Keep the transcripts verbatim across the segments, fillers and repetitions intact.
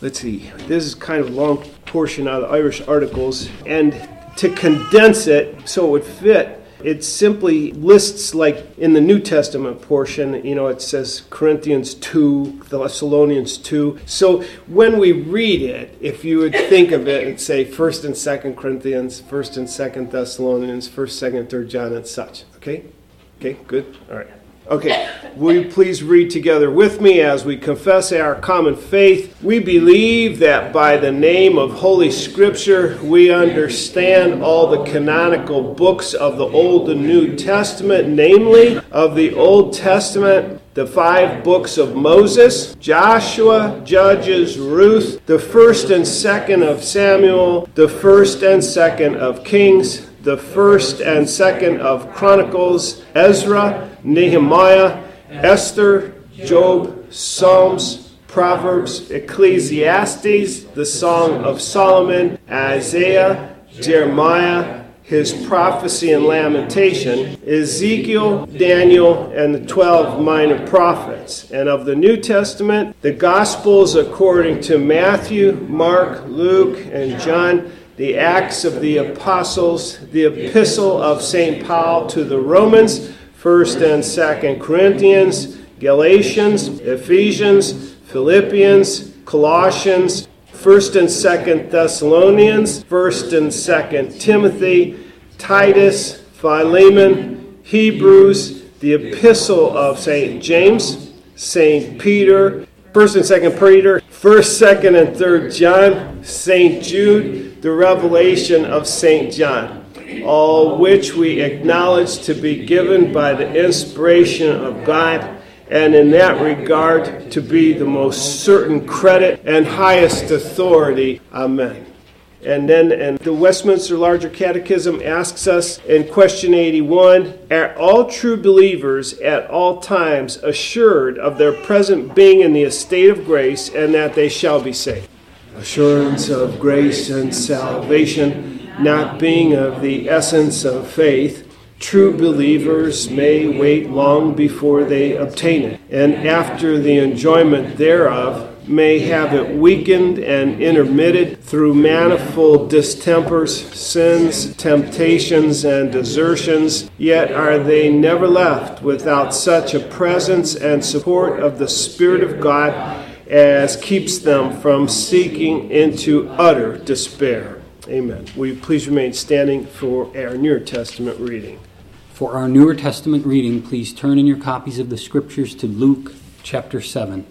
let's see, this is kind of a long portion out of the Irish Articles, and to condense it so it would fit, it simply lists, like in the New Testament portion, you know, it says Corinthians two, Thessalonians two. So when we read it, if you would think of it and say First and Second Corinthians, First and Second Thessalonians, First, Second, Third John, and such. Okay? Okay, good? All right. Okay, will you please read together with me as we confess our common faith? We believe that by the name of Holy Scripture, we understand all the canonical books of the Old and New Testament, namely, of the Old Testament, the five books of Moses, Joshua, Judges, Ruth, the first and second of Samuel, the first and second of Kings, the first and second of Chronicles, Ezra, Nehemiah, Esther, Job, Psalms, Proverbs, Ecclesiastes, the Song of Solomon, Isaiah, Jeremiah, his prophecy and lamentation, Ezekiel, Daniel, and the twelve minor prophets. And of the New Testament, the Gospels according to Matthew, Mark, Luke, and John, the Acts of the Apostles, the Epistle of Saint Paul to the Romans, First and Second Corinthians, Galatians, Ephesians, Philippians, Colossians, First and Second Thessalonians, First and Second Timothy, Titus, Philemon, Hebrews, the Epistle of Saint James, Saint Peter, First and Second Peter, First, Second, and Third John, Saint Jude, the Revelation of Saint John, all which we acknowledge to be given by the inspiration of God, and in that regard to be the most certain credit and highest authority. Amen. And then and the Westminster Larger Catechism asks us in question eighty-one, are all true believers at all times assured of their present being in the estate of grace and that they shall be saved? Assurance of grace and salvation, not being of the essence of faith, true believers may wait long before they obtain it, and after the enjoyment thereof may have it weakened and intermitted through manifold distempers, sins, temptations, and desertions, yet are they never left without such a presence and support of the Spirit of God as keeps them from sinking into utter despair. Amen. Will you please remain standing for our New Testament reading? For our Newer Testament reading, please turn in your copies of the Scriptures to Luke chapter seven.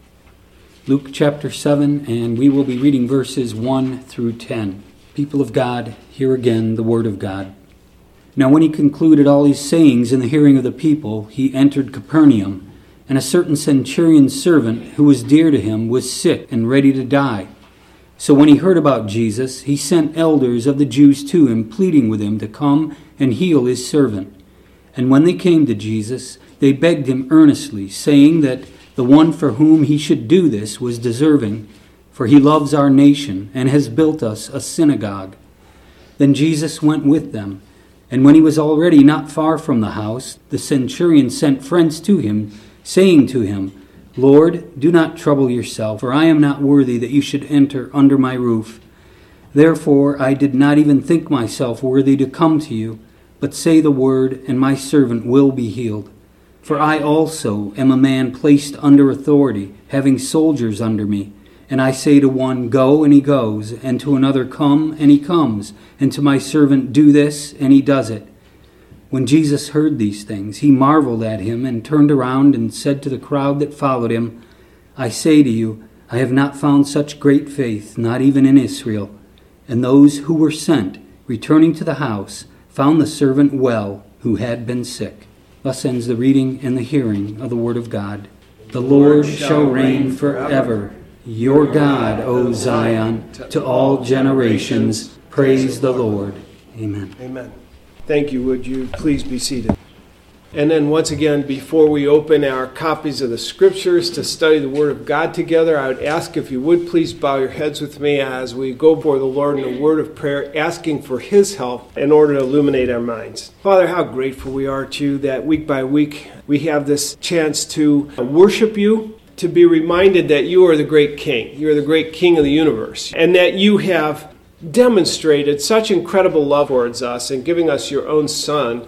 Luke chapter seven, and we will be reading verses one through ten. People of God, hear again the word of God. Now when he concluded all these sayings in the hearing of the people, he entered Capernaum, and a certain centurion's servant, who was dear to him, was sick and ready to die. So when he heard about Jesus, he sent elders of the Jews to him, pleading with him to come and heal his servant. And when they came to Jesus, they begged him earnestly, saying that the one for whom he should do this was deserving, for he loves our nation and has built us a synagogue. Then Jesus went with them, and when he was already not far from the house, the centurion sent friends to him, saying to him, Lord, do not trouble yourself, for I am not worthy that you should enter under my roof. Therefore I did not even think myself worthy to come to you, but say the word, and my servant will be healed. For I also am a man placed under authority, having soldiers under me. And I say to one, Go, and he goes, and to another, Come, and he comes, and to my servant, Do this, and he does it. When Jesus heard these things, he marveled at him, and turned around and said to the crowd that followed him, I say to you, I have not found such great faith, not even in Israel. And those who were sent, returning to the house, found the servant well, who had been sick. Thus ends the reading and the hearing of the word of God. The Lord shall reign forever. Your God, O Zion, to all generations. Praise the Lord. Amen. Amen. Thank you. Would you please be seated? And then once again, before we open our copies of the Scriptures to study the Word of God together, I would ask if you would please bow your heads with me as we go before the Lord in a word of prayer, asking for His help in order to illuminate our minds. Father, how grateful we are to you that week by week we have this chance to worship you, to be reminded that you are the great King. You are the great King of the universe. And that you have demonstrated such incredible love towards us in giving us your own Son.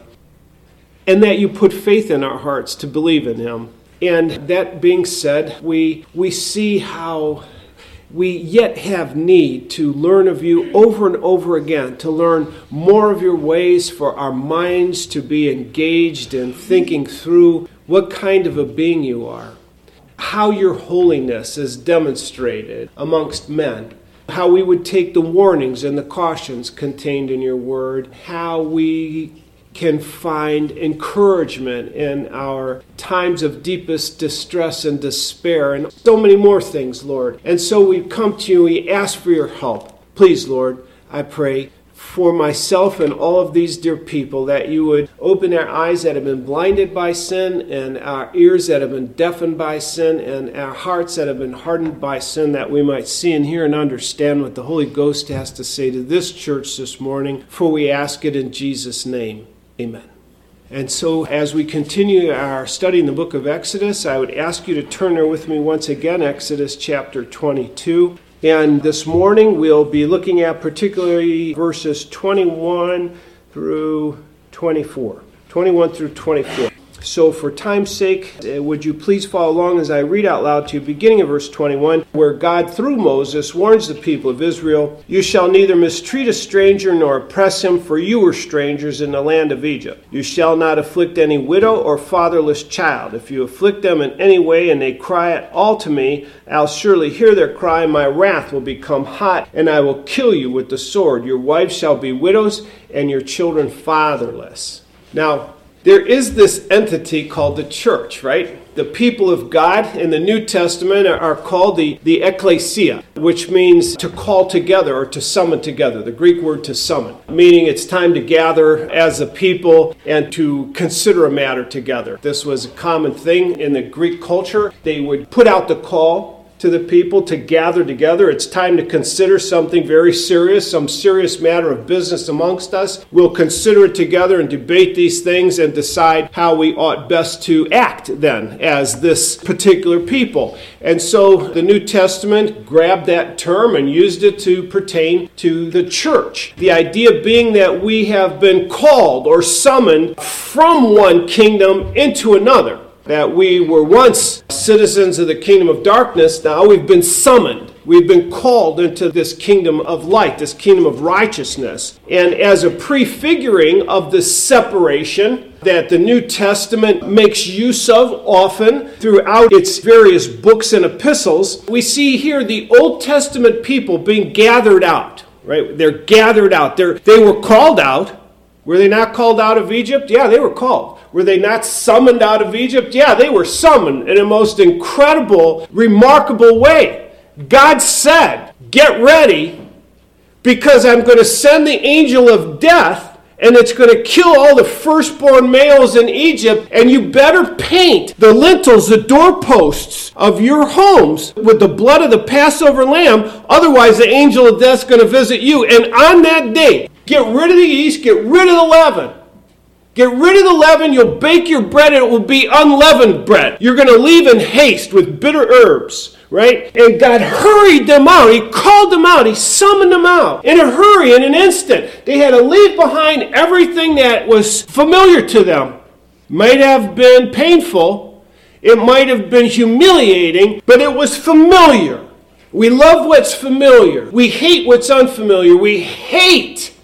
And that you put faith in our hearts to believe in him. And that being said, we we see how we yet have need to learn of you over and over again, to learn more of your ways, for our minds to be engaged in thinking through what kind of a being you are, how your holiness is demonstrated amongst men, how we would take the warnings and the cautions contained in your word, how we can find encouragement in our times of deepest distress and despair, and so many more things, Lord. And so we come to you, we ask for your help. Please, Lord, I pray for myself and all of these dear people that you would open our eyes that have been blinded by sin, and our ears that have been deafened by sin, and our hearts that have been hardened by sin, that we might see and hear and understand what the Holy Ghost has to say to this church this morning, for we ask it in Jesus' name. Amen. And so as we continue our study in the book of Exodus, I would ask you to turn there with me once again, Exodus chapter twenty-two. And this morning we'll be looking at particularly verses twenty-one through twenty-four. twenty-one through twenty-four. So for time's sake, would you please follow along as I read out loud to you, beginning of verse twenty-one, where God, through Moses, warns the people of Israel, "You shall neither mistreat a stranger nor oppress him, for you were strangers in the land of Egypt. You shall not afflict any widow or fatherless child. If you afflict them in any way and they cry at all to me, I'll surely hear their cry, and my wrath will become hot, and I will kill you with the sword. Your wives shall be widows, and your children fatherless." Now, there is this entity called the church, right? The people of God in the New Testament are called the, the ecclesia, which means to call together or to summon together. The Greek word to summon, meaning it's time to gather as a people and to consider a matter together. This was a common thing in the Greek culture. They would put out the call to the people to gather together. It's time to consider something very serious, some serious matter of business amongst us. We'll consider it together and debate these things and decide how we ought best to act then as this particular people. And so the New Testament grabbed that term and used it to pertain to the church. The idea being that we have been called or summoned from one kingdom into another. That we were once citizens of the kingdom of darkness, now we've been summoned. We've been called into this kingdom of light, this kingdom of righteousness. And as a prefiguring of the separation that the New Testament makes use of often throughout its various books and epistles, we see here the Old Testament people being gathered out, right? They're gathered out. They're, they were called out. Were they not called out of Egypt? Yeah, they were called. Were they not summoned out of Egypt? Yeah, they were summoned in a most incredible, remarkable way. God said, "Get ready, because I'm going to send the angel of death, and it's going to kill all the firstborn males in Egypt, and you better paint the lintels, the doorposts of your homes with the blood of the Passover lamb, otherwise the angel of death is going to visit you. And on that day, get rid of the yeast, get rid of the leaven. Get rid of the leaven, you'll bake your bread, and it will be unleavened bread. You're going to leave in haste with bitter herbs." Right? And God hurried them out. He called them out. He summoned them out in a hurry, in an instant. They had to leave behind everything that was familiar to them. Might have been painful. It might have been humiliating, but it was familiar. We love what's familiar. We hate what's unfamiliar. We hate,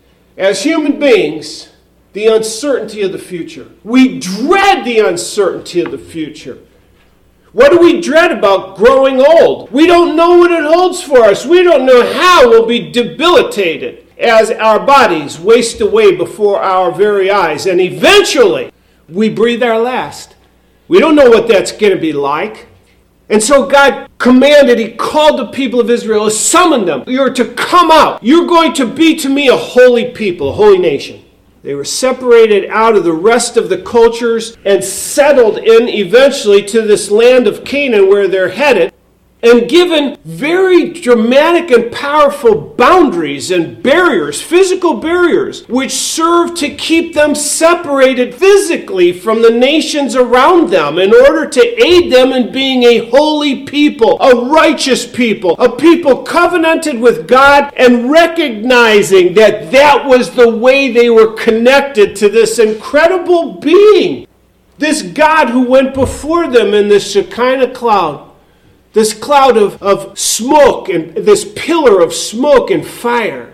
as human beings, the uncertainty of the future. We dread the uncertainty of the future. What do we dread about growing old? We don't know what it holds for us. We don't know how we'll be debilitated as our bodies waste away before our very eyes. And eventually, we breathe our last. We don't know what that's going to be like. And so God commanded, He called the people of Israel, summoned them. You're to come out. You're going to be to me a holy people, a holy nation. They were separated out of the rest of the cultures and settled in eventually to this land of Canaan where they're headed. and given very dramatic and powerful boundaries and barriers, physical barriers, which serve to keep them separated physically from the nations around them in order to aid them in being a holy people, a righteous people, a people covenanted with God and recognizing that that was the way they were connected to this incredible being, this God who went before them in this Shekinah cloud. This cloud of, of smoke and this pillar of smoke and fire.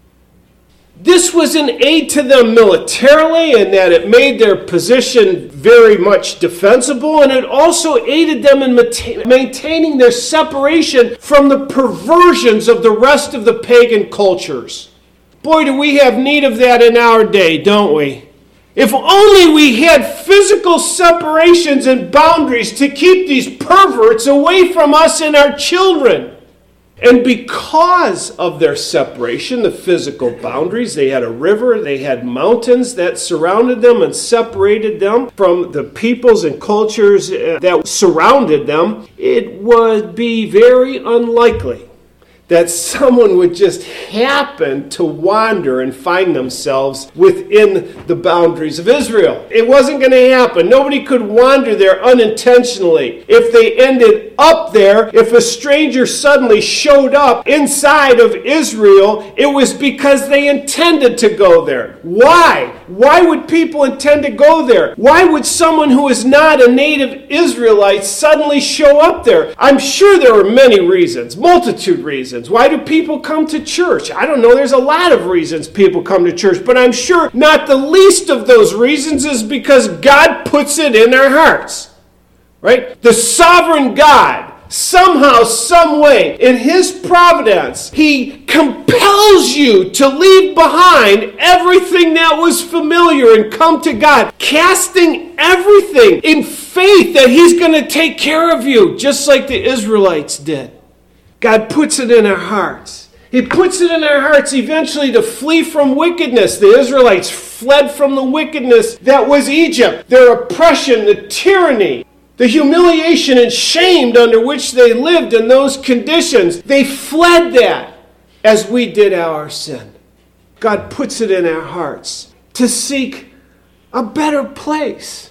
This was an aid to them militarily in that it made their position very much defensible, and it also aided them in maintaining their separation from the perversions of the rest of the pagan cultures. Boy, do we have need of that in our day, don't we? If only we had physical separations and boundaries to keep these perverts away from us and our children. And because of their separation, the physical boundaries, they had a river, they had mountains that surrounded them and separated them from the peoples and cultures that surrounded them, it would be very unlikely that someone would just happen to wander and find themselves within the boundaries of Israel. It wasn't going to happen. Nobody could wander there unintentionally. If they ended up there, if a stranger suddenly showed up inside of Israel, it was because they intended to go there. Why? Why would people intend to go there? Why would someone who is not a native Israelite suddenly show up there? I'm sure there are many reasons, multitude reasons. Why do people come to church? I don't know. There's a lot of reasons people come to church, but I'm sure not the least of those reasons is because God puts it in our hearts. Right? The sovereign God, somehow, some way, in His providence, He compels you to leave behind everything that was familiar and come to God, casting everything in faith that He's going to take care of you, just like the Israelites did. God puts it in our hearts. He puts it in our hearts eventually to flee from wickedness. The Israelites fled from the wickedness that was Egypt, their oppression, the tyranny, the humiliation and shame under which they lived in those conditions. They fled that as we did our sin. God puts it in our hearts to seek a better place.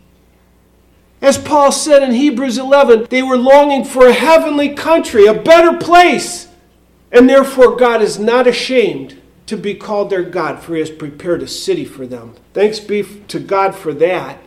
As Paul said in Hebrews eleven, they were longing for a heavenly country, a better place. And therefore God is not ashamed to be called their God, for He has prepared a city for them. Thanks be to God for that.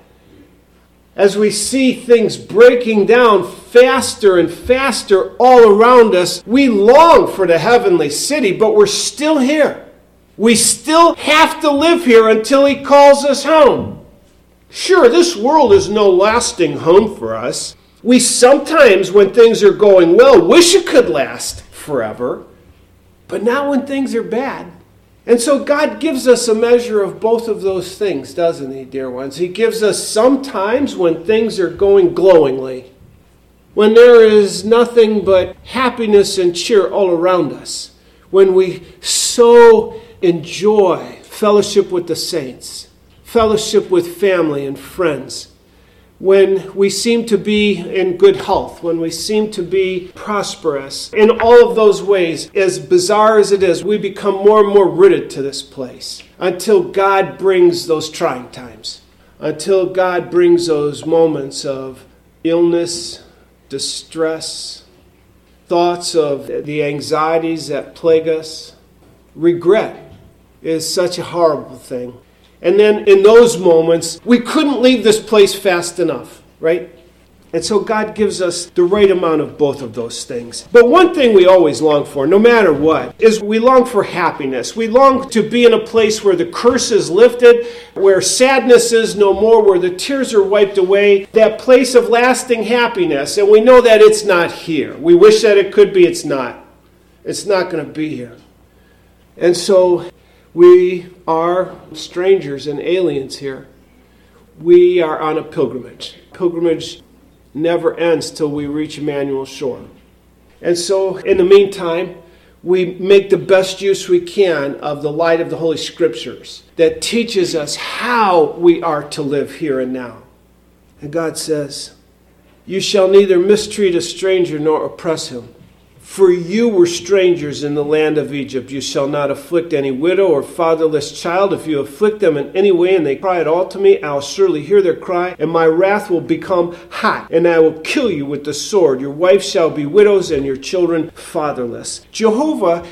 As we see things breaking down faster and faster all around us, we long for the heavenly city, but we're still here. We still have to live here until He calls us home. Sure, this world is no lasting home for us. We sometimes, when things are going well, wish it could last forever, but not when things are bad. And so God gives us a measure of both of those things, doesn't He, dear ones? He gives us sometimes when things are going glowingly, when there is nothing but happiness and cheer all around us, when we so enjoy fellowship with the saints, fellowship with family and friends, when we seem to be in good health, when we seem to be prosperous. In all of those ways, as bizarre as it is, we become more and more rooted to this place until God brings those trying times, until God brings those moments of illness, distress, thoughts of the anxieties that plague us. Regret is such a horrible thing. And then in those moments, we couldn't leave this place fast enough, right? And so God gives us the right amount of both of those things. But one thing we always long for, no matter what, is we long for happiness. We long to be in a place where the curse is lifted, where sadness is no more, where the tears are wiped away, that place of lasting happiness. And we know that it's not here. We wish that it could be. It's not. It's not going to be here. And so we are strangers and aliens here. We are on a pilgrimage. Pilgrimage never ends till we reach Emmanuel's shore. And so, in the meantime, we make the best use we can of the light of the Holy Scriptures that teaches us how we are to live here and now. And God says, "You shall neither mistreat a stranger nor oppress him. For you were strangers in the land of Egypt. You shall not afflict any widow or fatherless child. If you afflict them in any way and they cry at all to me, I will surely hear their cry, and my wrath will become hot, and I will kill you with the sword. Your wives shall be widows, and your children fatherless. Jehovah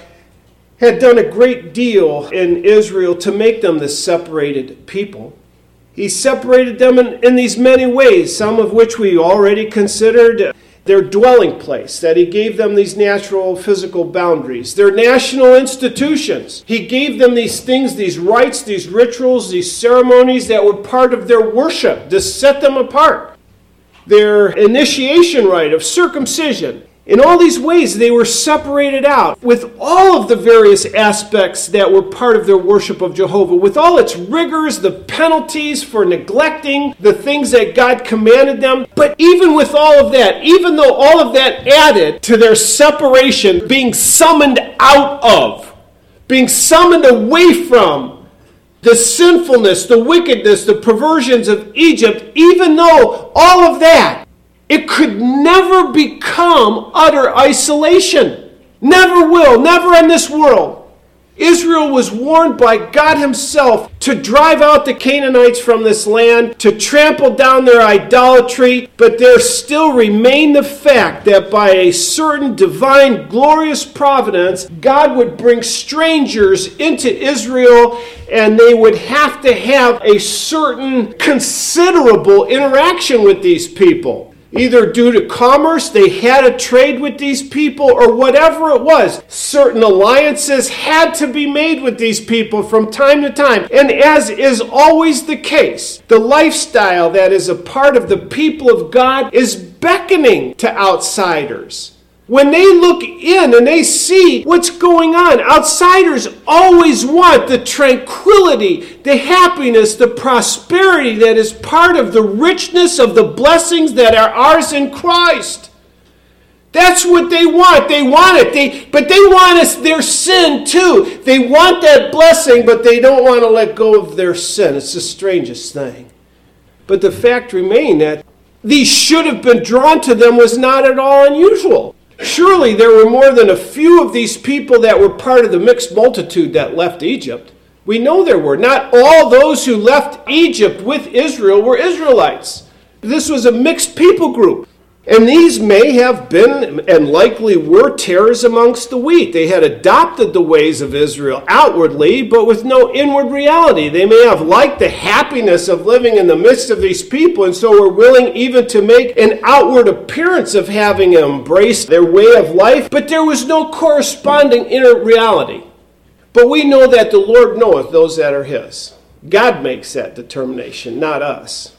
had done a great deal in Israel to make them this separated people. He separated them in, in these many ways, some of which we already considered. Their dwelling place, that he gave them these natural physical boundaries. Their national institutions. He gave them these things, these rites, these rituals, these ceremonies that were part of their worship to set them apart. Their initiation rite of circumcision. In all these ways, they were separated out with all of the various aspects that were part of their worship of Jehovah, with all its rigors, the penalties for neglecting the things that God commanded them. But even with all of that, even though all of that added to their separation, being summoned out of, being summoned away from the sinfulness, the wickedness, the perversions of Egypt, even though all of that, it could never become utter isolation. Never will, never in this world. Israel was warned by God himself to drive out the Canaanites from this land, to trample down their idolatry, but there still remained the fact that by a certain divine, glorious providence, God would bring strangers into Israel, and they would have to have a certain considerable interaction with these people. Either due to commerce, they had to trade with these people, or whatever it was. Certain alliances had to be made with these people from time to time. And as is always the case, the lifestyle that is a part of the people of God is beckoning to outsiders. When they look in and they see what's going on, outsiders always want the tranquility, the happiness, the prosperity that is part of the richness of the blessings that are ours in Christ. That's what they want. They want it. They, but they want us their sin too. They want that blessing, but they don't want to let go of their sin. It's the strangest thing. But the fact remained that these should have been drawn to them was not at all unusual. Surely there were more than a few of these people that were part of the mixed multitude that left Egypt. We know there were. Not all those who left Egypt with Israel were Israelites. This was a mixed people group. And these may have been, and likely were, tares amongst the wheat. They had adopted the ways of Israel outwardly, but with no inward reality. They may have liked the happiness of living in the midst of these people, and so were willing even to make an outward appearance of having embraced their way of life, but there was no corresponding inner reality. But we know that the Lord knoweth those that are his. God makes that determination, not us.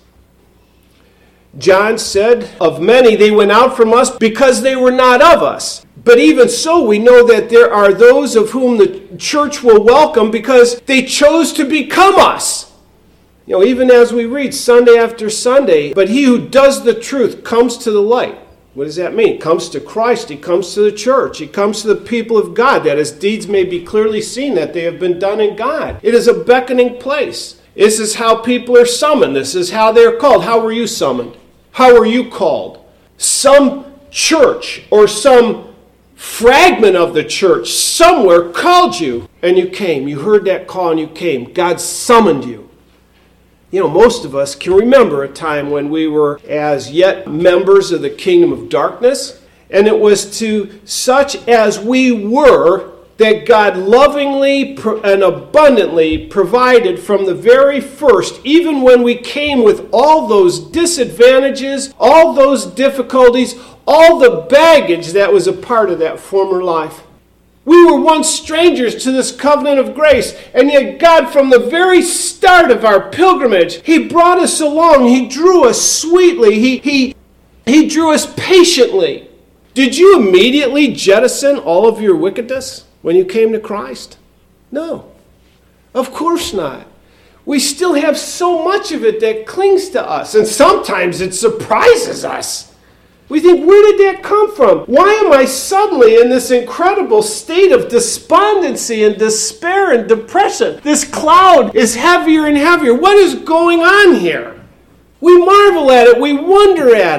John said, of many they went out from us because they were not of us. But even so, we know that there are those of whom the church will welcome because they chose to become us. You know, even as we read Sunday after Sunday, but he who does the truth comes to the light. What does that mean? He comes to Christ. He comes to the church. He comes to the people of God, that his deeds may be clearly seen, that they have been done in God. It is a beckoning place. This is how people are summoned. This is how they're called. How were you summoned? How were you called? Some church or some fragment of the church somewhere called you, and you came. You heard that call and you came. God summoned you. You know, most of us can remember a time when we were as yet members of the kingdom of darkness, and it was to such as we were that God lovingly and abundantly provided from the very first, even when we came with all those disadvantages, all those difficulties, all the baggage that was a part of that former life. We were once strangers to this covenant of grace, and yet God, from the very start of our pilgrimage, he brought us along. He drew us sweetly. He, he, he drew us patiently. Did you immediately jettison all of your wickedness when you came to Christ? No, of course not. We still have so much of it that clings to us, and sometimes it surprises us. We think, where did that come from? Why am I suddenly in this incredible state of despondency and despair and depression? This cloud is heavier and heavier. What is going on here? We marvel at it. We wonder at it.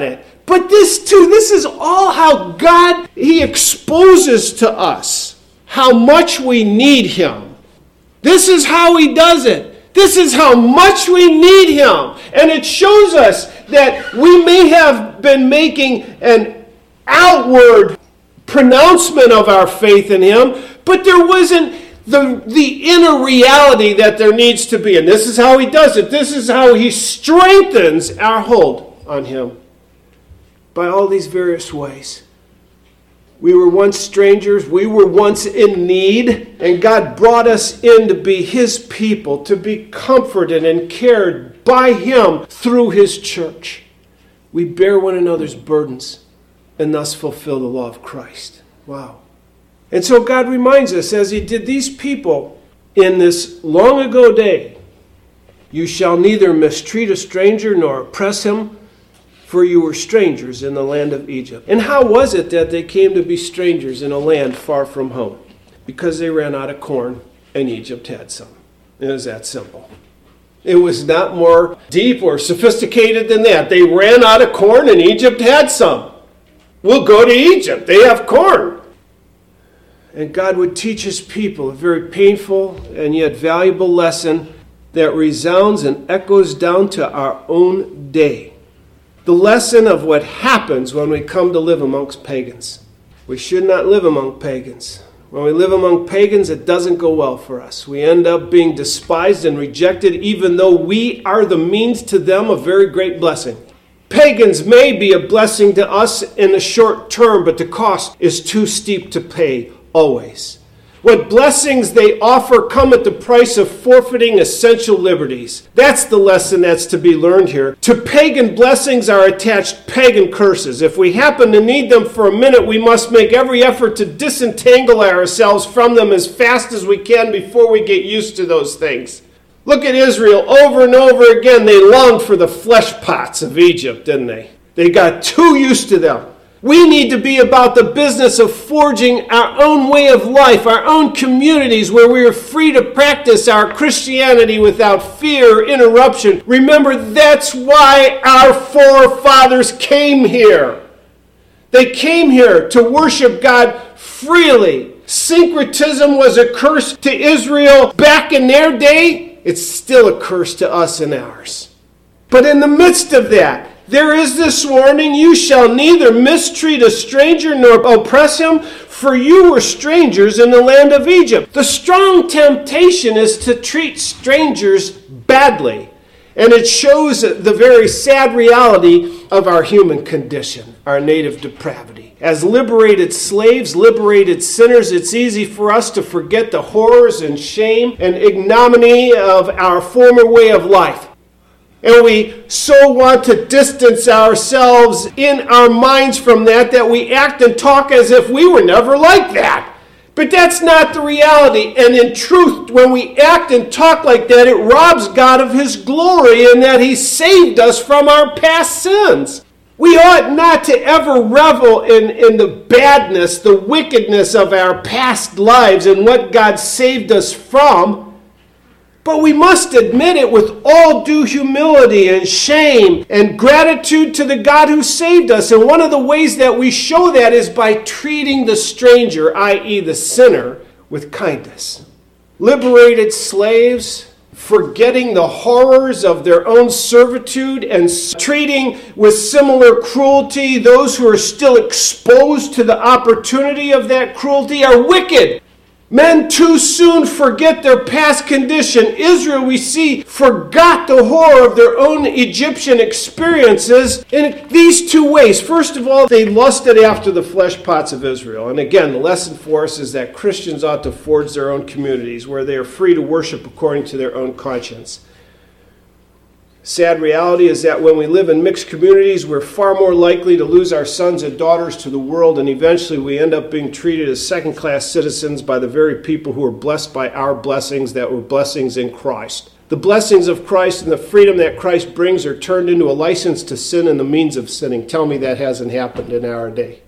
But this too, this is all how God, He exposes to us how much we need Him. This is how He does it. This is how much we need Him. And it shows us that we may have been making an outward pronouncement of our faith in Him, but there wasn't the, the inner reality that there needs to be. And this is how He does it. This is how He strengthens our hold on Him. By all these various ways. We were once strangers. We were once in need. And God brought us in to be His people, to be comforted and cared by Him through His church. We bear one another's burdens and thus fulfill the law of Christ. Wow. And so God reminds us, as He did these people in this long ago day, you shall neither mistreat a stranger nor oppress him, for you were strangers in the land of Egypt. And how was it that they came to be strangers in a land far from home? Because they ran out of corn and Egypt had some. It was that simple. It was not more deep or sophisticated than that. They ran out of corn and Egypt had some. We'll go to Egypt. They have corn. And God would teach His people a very painful and yet valuable lesson that resounds and echoes down to our own day. The lesson of what happens when we come to live amongst pagans. We should not live among pagans. When we live among pagans, it doesn't go well for us. We end up being despised and rejected, even though we are the means to them of very great blessing. Pagans may be a blessing to us in the short term, but the cost is too steep to pay always. What blessings they offer come at the price of forfeiting essential liberties. That's the lesson that's to be learned here. To pagan blessings are attached pagan curses. If we happen to need them for a minute, we must make every effort to disentangle ourselves from them as fast as we can before we get used to those things. Look at Israel. Over and over again, they longed for the flesh pots of Egypt, didn't they? They got too used to them. We need to be about the business of forging our own way of life, our own communities where we are free to practice our Christianity without fear or interruption. Remember, that's why our forefathers came here. They came here to worship God freely. Syncretism was a curse to Israel back in their day. It's still a curse to us in ours. But in the midst of that, there is this warning, you shall neither mistreat a stranger nor oppress him, for you were strangers in the land of Egypt. The strong temptation is to treat strangers badly. And it shows the very sad reality of our human condition, our native depravity. As liberated slaves, liberated sinners, it's easy for us to forget the horrors and shame and ignominy of our former way of life. And we so want to distance ourselves in our minds from that that we act and talk as if we were never like that. But that's not the reality. And in truth, when we act and talk like that, it robs God of His glory in that He saved us from our past sins. We ought not to ever revel in, in the badness, the wickedness of our past lives and what God saved us from. But we must admit it with all due humility and shame and gratitude to the God who saved us. And one of the ways that we show that is by treating the stranger, that is the sinner, with kindness. Liberated slaves, forgetting the horrors of their own servitude and treating with similar cruelty those who are still exposed to the opportunity of that cruelty, are wicked. Men too soon forget their past condition. Israel, we see, forgot the horror of their own Egyptian experiences in these two ways. First of all, they lusted after the flesh pots of Israel. And again, the lesson for us is that Christians ought to forge their own communities where they are free to worship according to their own conscience. Sad reality is that when we live in mixed communities, we're far more likely to lose our sons and daughters to the world, and eventually we end up being treated as second-class citizens by the very people who are blessed by our blessings that were blessings in Christ. The blessings of Christ and the freedom that Christ brings are turned into a license to sin and the means of sinning. Tell me that hasn't happened in our day.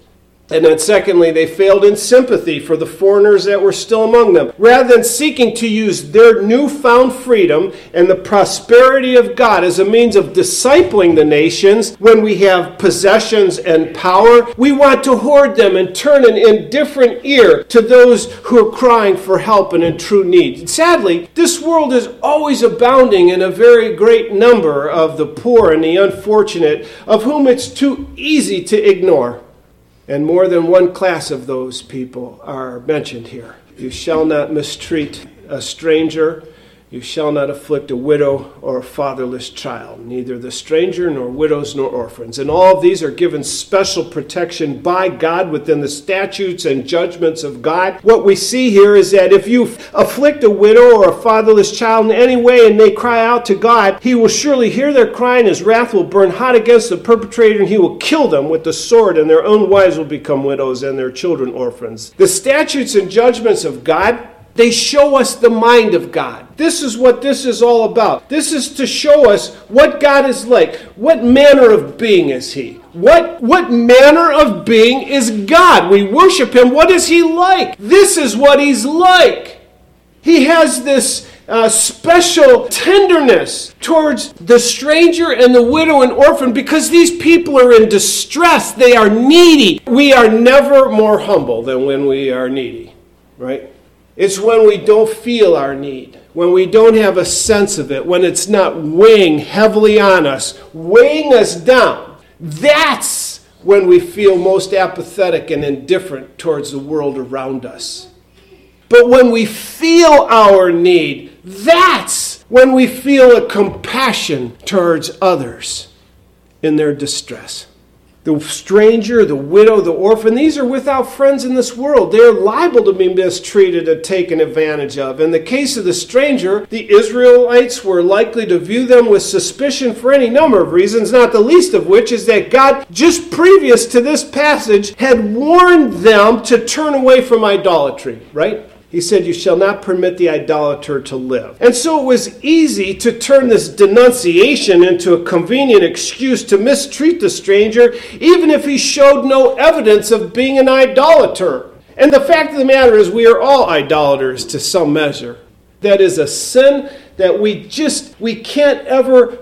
And then secondly, they failed in sympathy for the foreigners that were still among them. Rather than seeking to use their newfound freedom and the prosperity of God as a means of discipling the nations when we have possessions and power, we want to hoard them and turn an indifferent ear to those who are crying for help and in true need. Sadly, this world is always abounding in a very great number of the poor and the unfortunate, of whom it's too easy to ignore. And more than one class of those people are mentioned here. You shall not mistreat a stranger. You shall not afflict a widow or a fatherless child, neither the stranger nor widows nor orphans. And all of these are given special protection by God within the statutes and judgments of God. What we see here is that if you afflict a widow or a fatherless child in any way and they cry out to God, he will surely hear their cry and his wrath will burn hot against the perpetrator and he will kill them with the sword, and their own wives will become widows and their children orphans. The statutes and judgments of God, they show us the mind of God. This is what this is all about. This is to show us what God is like. What manner of being is he? What, what manner of being is God? We worship him. What is he like? This is what he's like. He has this uh, special tenderness towards the stranger and the widow and orphan because these people are in distress. They are needy. We are never more humble than when we are needy, right? It's when we don't feel our need, when we don't have a sense of it, when it's not weighing heavily on us, weighing us down. That's when we feel most apathetic and indifferent towards the world around us. But when we feel our need, that's when we feel a compassion towards others in their distress. The stranger, the widow, the orphan, these are without friends in this world. They are liable to be mistreated and taken advantage of. In the case of the stranger, the Israelites were likely to view them with suspicion for any number of reasons, not the least of which is that God, just previous to this passage, had warned them to turn away from idolatry, right? He said, you shall not permit the idolater to live. And so it was easy to turn this denunciation into a convenient excuse to mistreat the stranger, even if he showed no evidence of being an idolater. And the fact of the matter is we are all idolaters to some measure. That is a sin that we just, we can't ever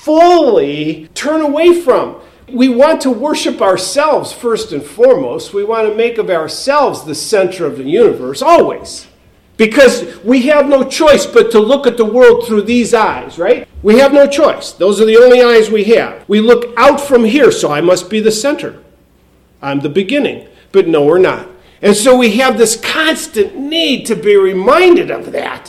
fully turn away from. We want to worship ourselves first and foremost. We want to make of ourselves the center of the universe, always. Because we have no choice but to look at the world through these eyes, right? We have no choice. Those are the only eyes we have. We look out from here, so I must be the center. I'm the beginning. But no, we're not. And so we have this constant need to be reminded of that.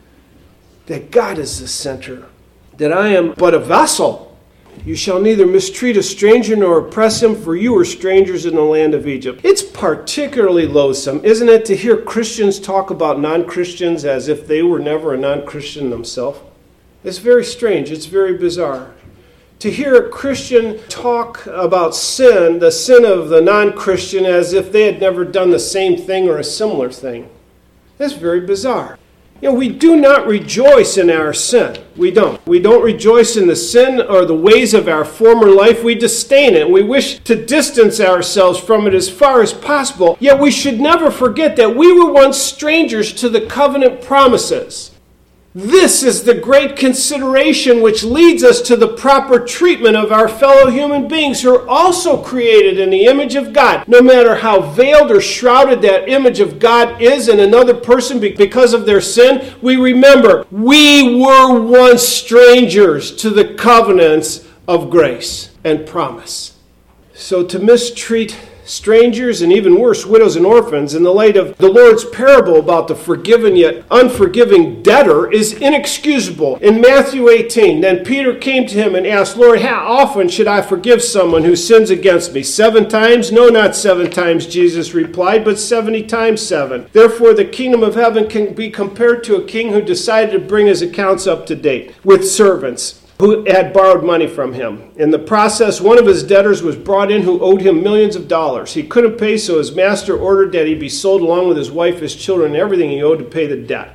That God is the center. That I am but a vessel. You shall neither mistreat a stranger nor oppress him, for you are strangers in the land of Egypt. It's particularly loathsome, isn't it, to hear Christians talk about non-Christians as if they were never a non-Christian themselves? It's very strange. It's very bizarre. To hear a Christian talk about sin, the sin of the non-Christian, as if they had never done the same thing or a similar thing. That's very bizarre. You know, we do not rejoice in our sin. We don't. We don't rejoice in the sin or the ways of our former life. We disdain it. We wish to distance ourselves from it as far as possible. Yet we should never forget that we were once strangers to the covenant promises. This is the great consideration which leads us to the proper treatment of our fellow human beings who are also created in the image of God. No matter how veiled or shrouded that image of God is in another person because of their sin, we remember we were once strangers to the covenants of grace and promise. So to mistreat strangers and even worse, widows and orphans, in the light of the Lord's parable about the forgiven yet unforgiving debtor is inexcusable. In Matthew eighteen, then Peter came to him and asked, Lord, how often should I forgive someone who sins against me? Seven times? No, not seven times, Jesus replied, but seventy times seven. Therefore, the kingdom of heaven can be compared to a king who decided to bring his accounts up to date with servants who had borrowed money from him. In the process, one of his debtors was brought in who owed him millions of dollars. He couldn't pay, so his master ordered that he be sold along with his wife, his children, and everything he owed to pay the debt.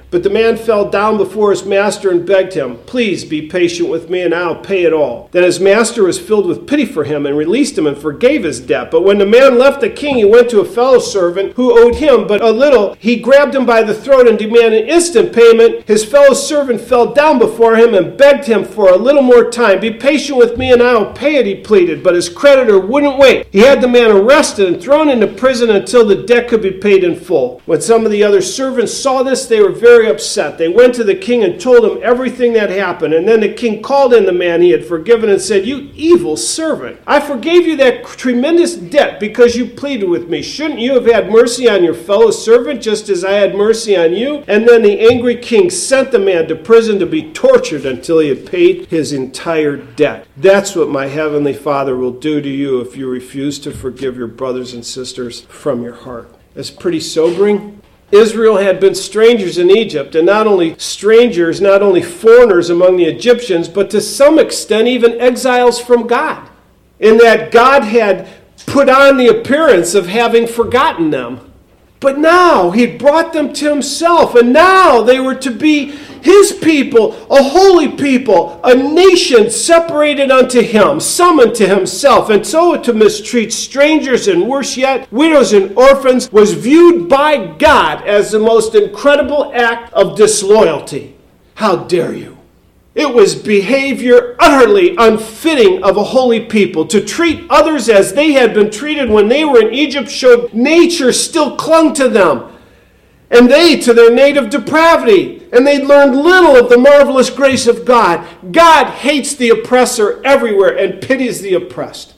But the man fell down before his master and begged him, "Please be patient with me and I'll pay it all." Then his master was filled with pity for him and released him and forgave his debt. But when the man left the king, he went to a fellow servant who owed him but a little. He grabbed him by the throat and demanded instant payment. His fellow servant fell down before him and begged him for a little more time. "Be patient with me and I'll pay it," he pleaded. But his creditor wouldn't wait. He had the man arrested and thrown into prison until the debt could be paid in full. When some of the other servants saw this, they were very upset. They went to the king and told him everything that happened. And then the king called in the man he had forgiven and said, "You evil servant, I forgave you that tremendous debt because you pleaded with me. Shouldn't you have had mercy on your fellow servant just as I had mercy on you?" And then the angry king sent the man to prison to be tortured until he had paid his entire debt. That's what my heavenly Father will do to you if you refuse to forgive your brothers and sisters from your heart. That's pretty sobering. Israel had been strangers in Egypt, and not only strangers, not only foreigners among the Egyptians, but to some extent even exiles from God, in that God had put on the appearance of having forgotten them. But now he'd brought them to himself, and now they were to be his people, a holy people, a nation separated unto him, summoned to himself. And so to mistreat strangers, and worse yet, widows and orphans, was viewed by God as the most incredible act of disloyalty. How dare you? It was behavior utterly unfitting of a holy people. To treat others as they had been treated when they were in Egypt showed nature still clung to them, and they to their native depravity, and they'd learned little of the marvelous grace of God. God hates the oppressor everywhere and pities the oppressed.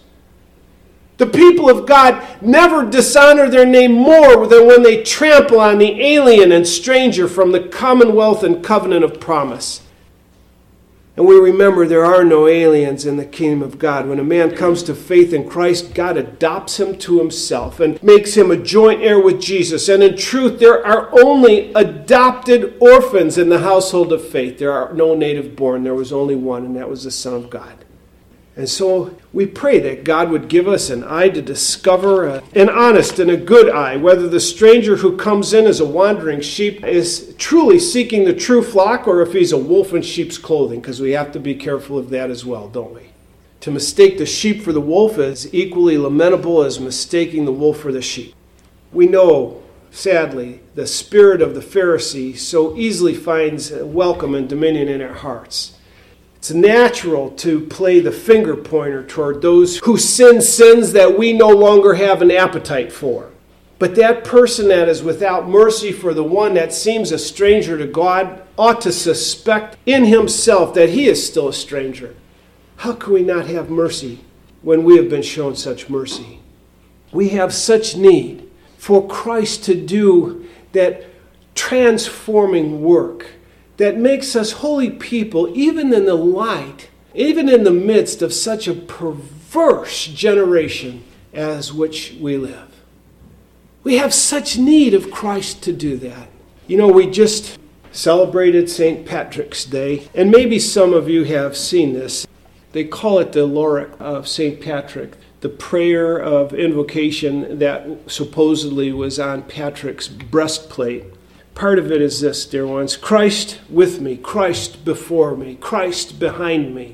The people of God never dishonor their name more than when they trample on the alien and stranger from the commonwealth and covenant of promise. And we remember there are no aliens in the kingdom of God. When a man comes to faith in Christ, God adopts him to himself and makes him a joint heir with Jesus. And in truth, there are only adopted orphans in the household of faith. There are no native born. There was only one, and that was the Son of God. And so we pray that God would give us an eye to discover, a, an honest and a good eye, whether the stranger who comes in as a wandering sheep is truly seeking the true flock, or if he's a wolf in sheep's clothing, because we have to be careful of that as well, don't we? To mistake the sheep for the wolf is equally lamentable as mistaking the wolf for the sheep. We know, sadly, the spirit of the Pharisee so easily finds welcome and dominion in our hearts. It's natural to play the finger pointer toward those who sin sins that we no longer have an appetite for. But that person that is without mercy for the one that seems a stranger to God ought to suspect in himself that he is still a stranger. How can we not have mercy when we have been shown such mercy? We have such need for Christ to do that transforming work that makes us holy people, even in the light, even in the midst of such a perverse generation as which we live. We have such need of Christ to do that. You know, we just celebrated Saint Patrick's Day, and maybe some of you have seen this. They call it the Lorac of Saint Patrick, the prayer of invocation that supposedly was on Patrick's breastplate. Part of it is this, dear ones: Christ with me, Christ before me, Christ behind me,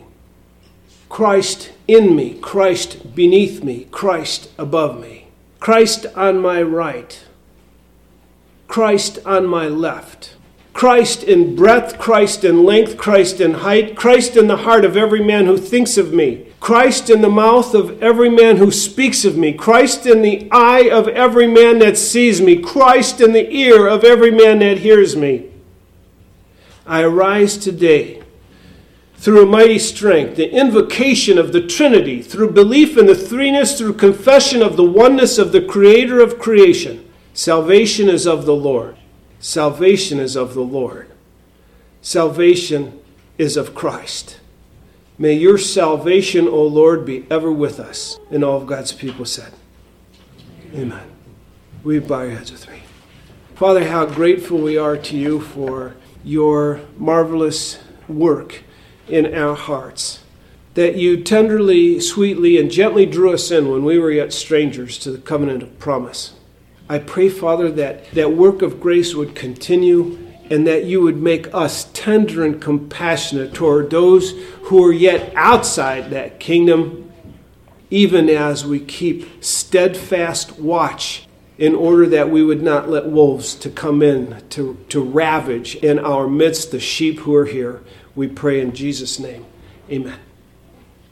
Christ in me, Christ beneath me, Christ above me, Christ on my right, Christ on my left, Christ in breadth, Christ in length, Christ in height, Christ in the heart of every man who thinks of me, Christ in the mouth of every man who speaks of me, Christ in the eye of every man that sees me, Christ in the ear of every man that hears me. I arise today through a mighty strength, the invocation of the Trinity, through belief in the threeness, through confession of the oneness of the Creator of creation. Salvation is of the Lord. Salvation is of the Lord. Salvation is of Christ. May your salvation, O Lord, be ever with us. And all of God's people said, Amen. We bow your heads with me. Father, how grateful we are to you for your marvelous work in our hearts, that you tenderly, sweetly, and gently drew us in when we were yet strangers to the covenant of promise. I pray, Father, that that work of grace would continue and that you would make us tender and compassionate toward those who are yet outside that kingdom, even as we keep steadfast watch in order that we would not let wolves to come in to, to ravage in our midst the sheep who are here. We pray in Jesus' name. Amen.